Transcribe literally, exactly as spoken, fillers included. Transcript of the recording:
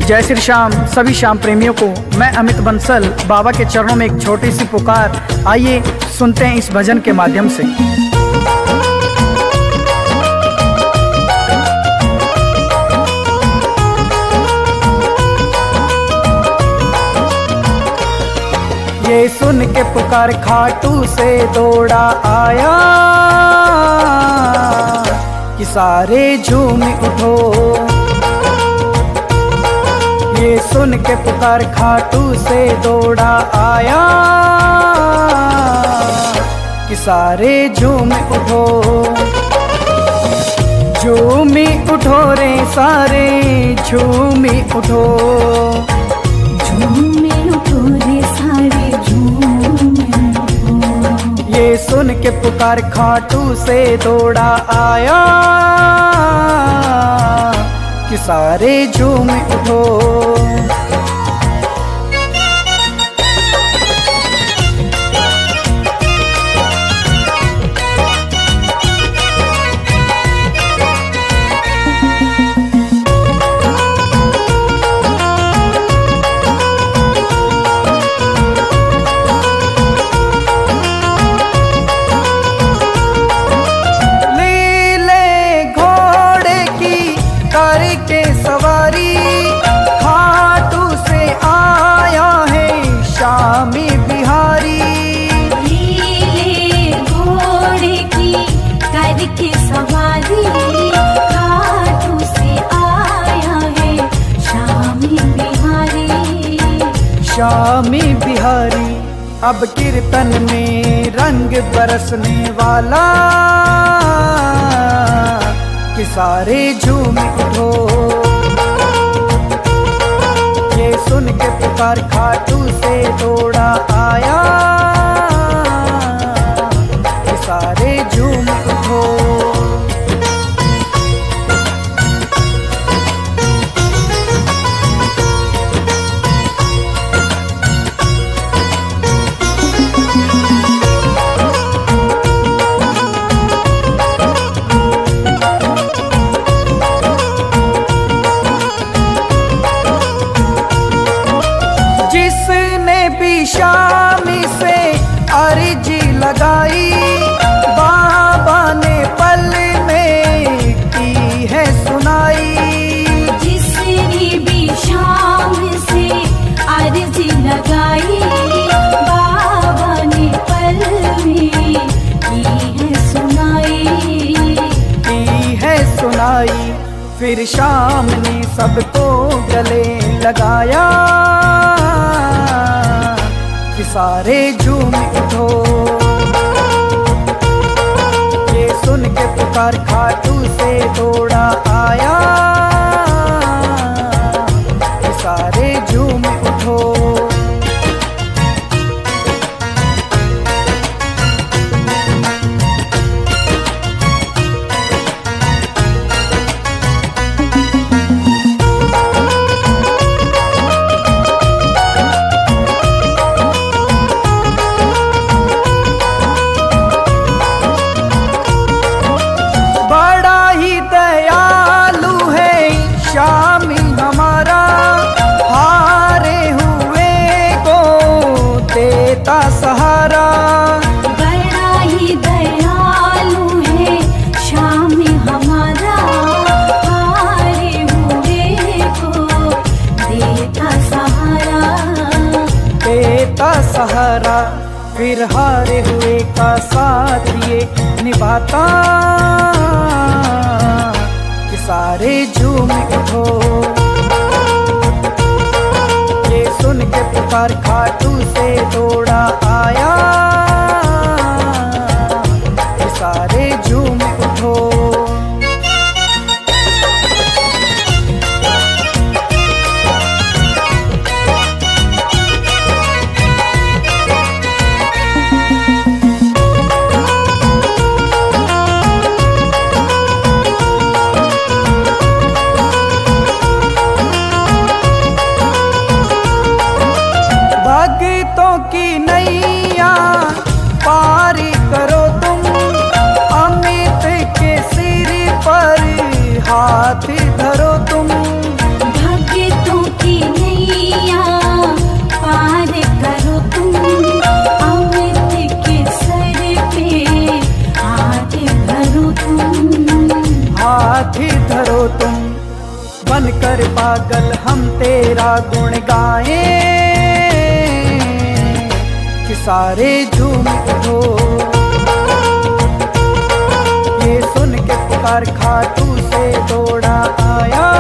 जय श्री श्याम। सभी श्याम प्रेमियों को मैं अमित बंसल बाबा के चरणों में एक छोटी सी पुकार। आइए सुनते हैं इस भजन के माध्यम से। ये सुन के पुकार खाटू से दौड़ा आया कि सारे झूम उठो। ये सुन के पुकार खाटू से दौड़ा आया कि सारे झूम उठो। झूमी उठो रे सारे झूमी उठो। झूमी उठो रे सारे झूमी उठो। ये सुन के पुकार खाटू से दौड़ा आया कि सारे झूम उठो। के सवारी खाटू से आया है शामी बिहारी। लीले घोड़े की करके सवारी खाटू से आया है शामी बिहारी। शामी बिहारी अब कीर्तन में रंग बरसने वाला कि सारे झूम उठो। ये सुन के पुकार खाटू से दौड़ा आया कि सारे झूम उठो। शामी से अर्जी लगाई बाबा ने पल में की है सुनाई। जिसने भी शाम से अर्जी लगाई बाबा ने पल में की है सुनाई। की है सुनाई फिर शाम ने सबको गले लगाया कि सारे झूम उठो। ये सुन के पुकार खाटू से दौड़ा आया कि सारे झूम उठो। शामी हमारा हारे हुए को देता सहारा। बड़ा ही दयालु है शामी हमारा हारे हुए को देता सहारा। देता सहारा फिर हारे हुए का साथ ये निभाता सारे झूम उठो। ये सुन के पुकार खाटू से दौड़ा आया कि सारे झूम उठो। भक्तों की कर पागल हम तेरा गुण गाएं कि सारे झूम उठो। ये सुन के पुकार खाटू से दौड़ा आया